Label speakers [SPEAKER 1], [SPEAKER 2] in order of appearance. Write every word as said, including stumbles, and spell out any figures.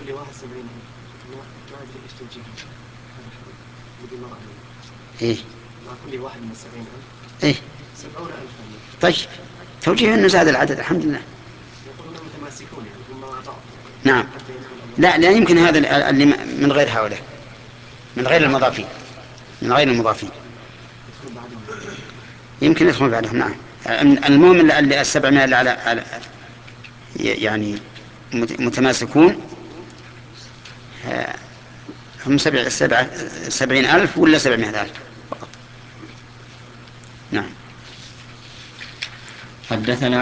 [SPEAKER 1] كل واحد سبعين ما ما أدري إيش توجيه بدي مرة
[SPEAKER 2] إيه
[SPEAKER 1] مع كل واحد من السبعين ألف
[SPEAKER 2] إيه
[SPEAKER 1] سبعون ألفا.
[SPEAKER 2] طيب توجيه أنه زاد العدد الحمد لله.
[SPEAKER 1] يقولون متماسكون يعني هم مع بعض
[SPEAKER 2] نعم. لا لا يمكن هذا اللي من غير هؤلاء، من غير المضافين، من غير المضافين يمكن يدخل بعدهم. نعم. المهم اللي السبعمائة اللي على, على يعني متماسكون هم سبع سبع سبعين ألف ولا سبعمائة ألف فقط. نعم. حدثنا